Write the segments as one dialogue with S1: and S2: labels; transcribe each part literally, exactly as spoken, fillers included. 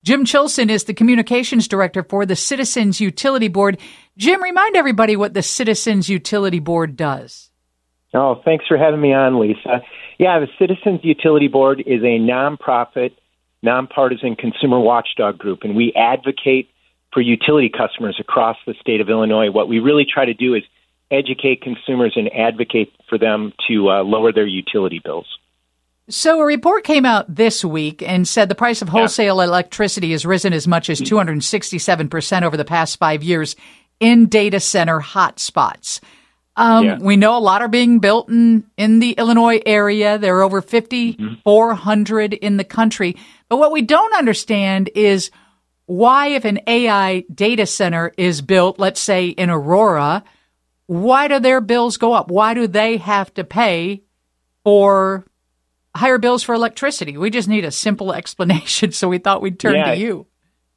S1: Jim Chilson is the communications director for the Citizens Utility Board. Jim, remind everybody what the Citizens Utility Board does.
S2: Oh, thanks for having me on, Lisa. Yeah, the Citizens Utility Board is a nonprofit, nonpartisan consumer watchdog group, and we advocate for utility customers across the state of Illinois. What we really try to do is educate consumers and advocate for them to uh, lower their utility bills.
S1: So a report came out this week and said the price of wholesale yeah. electricity has risen as much as two hundred sixty-seven percent over the past five years in data center hotspots. Um, yeah. We know a lot are being built in, in the Illinois area. There are over fifty-four hundred mm-hmm. in the country. But what we don't understand is why, if an A I data center is built, let's say in Aurora, why do their bills go up? Why do they have to pay for higher bills for electricity? We just need a simple explanation, so we thought we'd turn
S2: yeah.
S1: to you.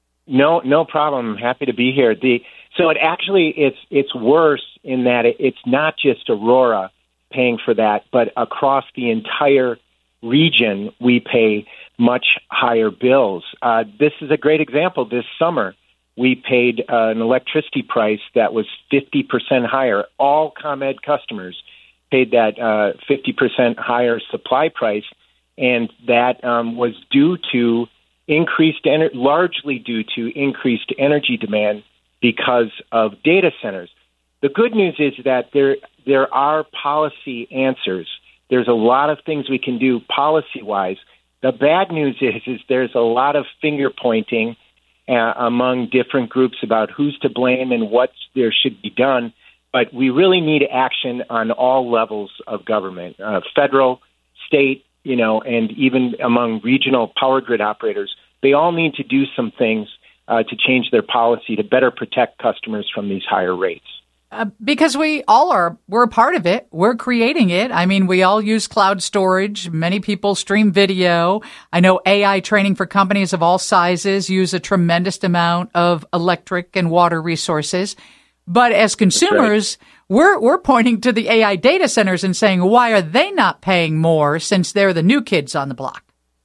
S2: No, no problem. I'm happy to be here. The so it actually it's it's worse in that it, it's not just Aurora paying for that, but across the entire region we pay much higher bills. Uh, this is a great example. This summer we paid uh, an electricity price that was fifty percent higher. All ComEd customers paid that uh, fifty percent higher supply price, and that um, was due to increased, ener- largely due to increased energy demand because of data centers. The good news is that there there are policy answers. There's a lot of things we can do policy-wise. The bad news is, is there's a lot of finger-pointing uh, among different groups about who's to blame and what there should be done. But we really need action on all levels of government, uh, federal, state, you know, and even among regional power grid operators. They all need to do some things uh, to change their policy to better protect customers from these higher rates.
S1: Uh, because we all are, we're a part of it. We're creating it. I mean, we all use cloud storage. Many people stream video. I know A I training for companies of all sizes use a tremendous amount of electric and water resources. But as consumers, right. we're we're pointing to the A I data centers and saying, why are they not paying more since they're the new kids on the block?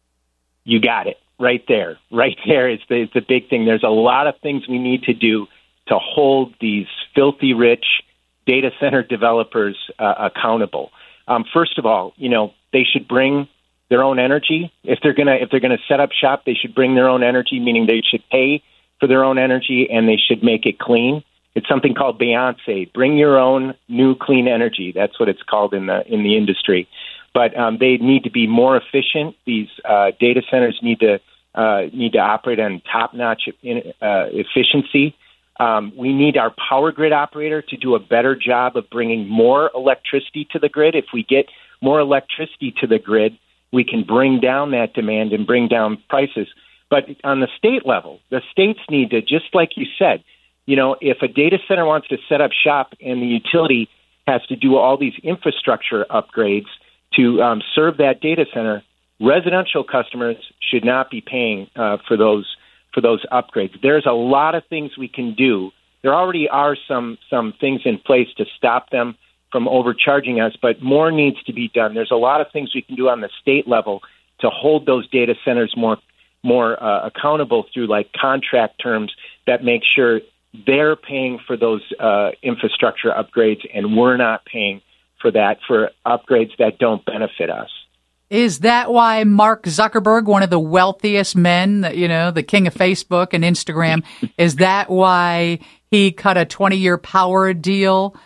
S2: You got it. Right there. Right there is the, is the big thing. There's a lot of things we need to do to hold these filthy rich data center developers uh, accountable. Um, first of all, you know, they should bring their own energy. If they're gonna if they're gonna set up shop, they should bring their own energy, meaning they should pay for their own energy and they should make it clean. It's something called Beyonce. Bring your own new clean energy. That's what it's called in the in the industry. But um, they need to be more efficient. These uh, data centers need to uh, need to operate on top-notch in, uh, efficiency. Um, we need our power grid operator to do a better job of bringing more electricity to the grid. If we get more electricity to the grid, we can bring down that demand and bring down prices. But on the state level, the states need to, just like you said, you know, if a data center wants to set up shop and the utility has to do all these infrastructure upgrades to um, serve that data center, residential customers should not be paying uh, for those for those upgrades. There's a lot of things we can do. There already are some some things in place to stop them from overcharging us, but more needs to be done. There's a lot of things we can do on the state level to hold those data centers more more uh, accountable through like contract terms that make sure they're paying for those uh, infrastructure upgrades and we're not paying for that, for upgrades that don't benefit us.
S1: Is that why Mark Zuckerberg, one of the wealthiest men, you know, the king of Facebook and Instagram, is that why he cut a twenty-year power deal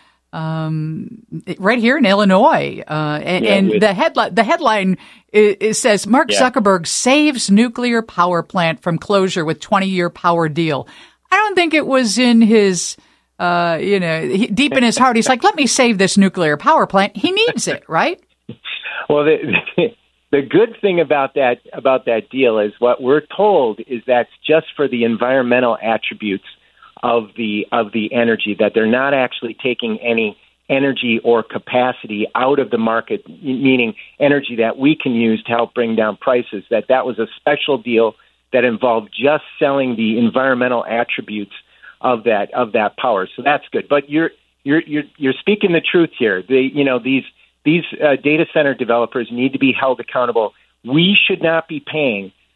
S1: um, right here in Illinois? Uh, and
S2: yeah,
S1: and
S2: with-
S1: the headline, the headline it, it says Mark
S2: yeah.
S1: Zuckerberg saves nuclear power plant from closure with twenty-year power deal. I don't think it was in his, uh, you know, he, deep in his heart. He's like, let me save this nuclear power plant. He needs it, right?
S2: Well, the, the good thing about that about that deal is what we're told is that's just for the environmental attributes of the of the energy, that they're not actually taking any energy or capacity out of the market, meaning energy that we can use to help bring down prices, that that was a special deal that involved just selling the environmental attributes of that of that power. So that's good. But you're you're you're you're speaking the truth here. The you know these these uh, data center developers need to be held accountable. We should not be paying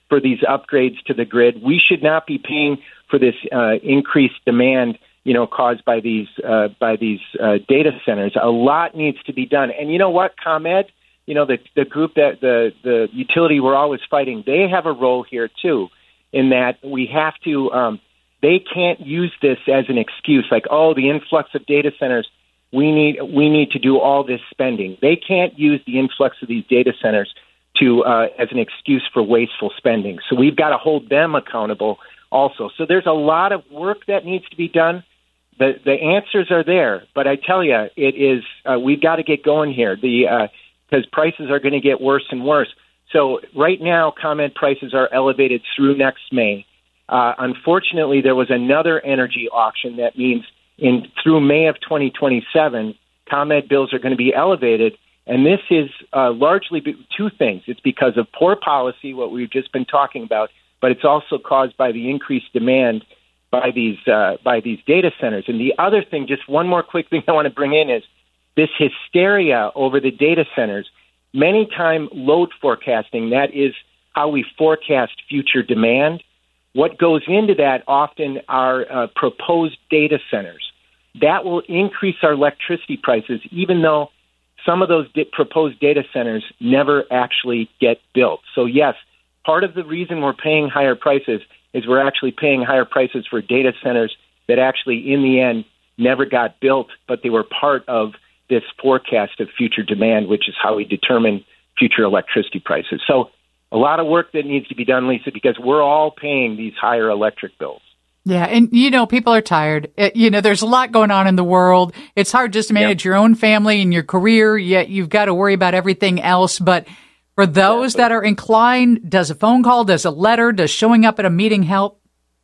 S2: for these upgrades to the grid. We should not be paying for this uh, increased demand, you know, caused by these uh, by these uh, data centers. A lot needs to be done. And you know what, ComEd, you know, the the group that the the utility we're always fighting, they have a role here too, in that we have to. Um, they can't use this as an excuse, like, oh, the influx of data centers. We need we need to do all this spending. They can't use the influx of these data centers to uh, as an excuse for wasteful spending. So we've got to hold them accountable also. So there's a lot of work that needs to be done. The the answers are there, but I tell you, it is uh, we've got to get going here. The because uh, prices are going to get worse and worse. So right now, ComEd prices are elevated through next May. Uh, unfortunately, there was another energy auction that means in through May of twenty twenty-seven, ComEd bills are going to be elevated. And this is uh, largely two things. It's because of poor policy, what we've just been talking about, but it's also caused by the increased demand by these uh, by these data centers. And the other thing, just one more quick thing I want to bring in is this hysteria over the data centers. Many time load forecasting, that is how we forecast future demand. What goes into that often are uh, proposed data centers. That will increase our electricity prices, even though some of those di- proposed data centers never actually get built. So yes, part of the reason we're paying higher prices is we're actually paying higher prices for data centers that actually, in the end, never got built, but they were part of this forecast of future demand, which is how we determine future electricity prices. So a lot of work that needs to be done, Lisa, because we're all paying these higher electric bills.
S1: Yeah, and, you know, people are tired. It, you know, there's a lot going on in the world. It's hard just to manage yep. your own family and your career, yet you've got to worry about everything else. But for those exactly. that are inclined, does a phone call, does a letter, does showing up at a meeting help?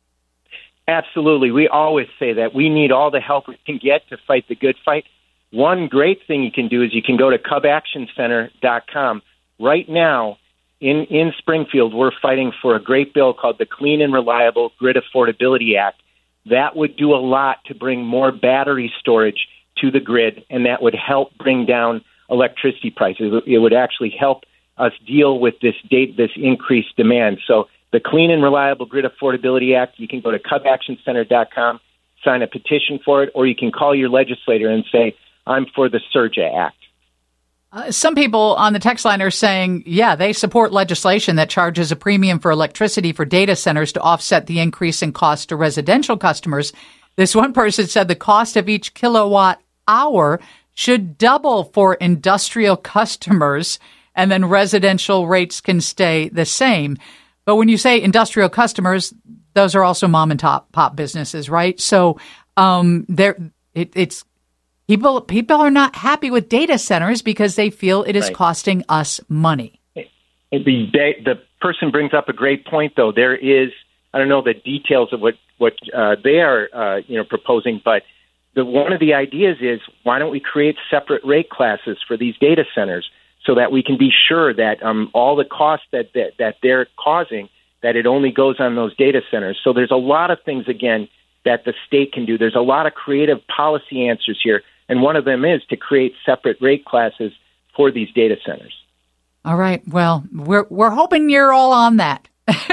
S2: Absolutely. We always say that. We need all the help we can get to fight the good fight. One great thing you can do is you can go to cub action center dot com. Right now, in, in Springfield, we're fighting for a great bill called the Clean and Reliable Grid Affordability Act. That would do a lot to bring more battery storage to the grid, and that would help bring down electricity prices. It would actually help us deal with this date, this increased demand. So the Clean and Reliable Grid Affordability Act, you can go to cub action center dot com, sign a petition for it, or you can call your legislator and say, I'm for the SURGA Act.
S1: Uh, some people on the text line are saying, yeah, they support legislation that charges a premium for electricity for data centers to offset the increase in cost to residential customers. This one person said the cost of each kilowatt hour should double for industrial customers, and then residential rates can stay the same. But when you say industrial customers, those are also mom and top pop businesses, right? So um, there, it, it's people. People are not happy with data centers because they feel it is right. costing us money.
S2: The the person brings up a great point, though. There is, I don't know the details of what what uh, they are, uh, you know, proposing, but the one of the ideas is why don't we create separate rate classes for these data centers, so that we can be sure that um, all the costs that, that that they're causing, that it only goes on those data centers. So there's a lot of things, again, that the state can do. There's a lot of creative policy answers here, and one of them is to create separate rate classes for these data centers.
S1: All right. Well, we're we're hoping you're all on that.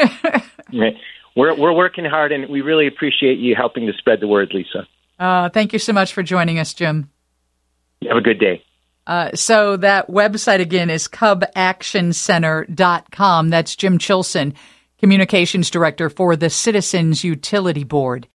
S2: we're we're working hard, and we really appreciate you helping to spread the word, Lisa.
S1: Uh, thank you so much for joining us, Jim.
S2: Have a good day.
S1: Uh, so that website again is cub action center dot com. That's Jim Chilson, Communications Director for the Citizens Utility Board.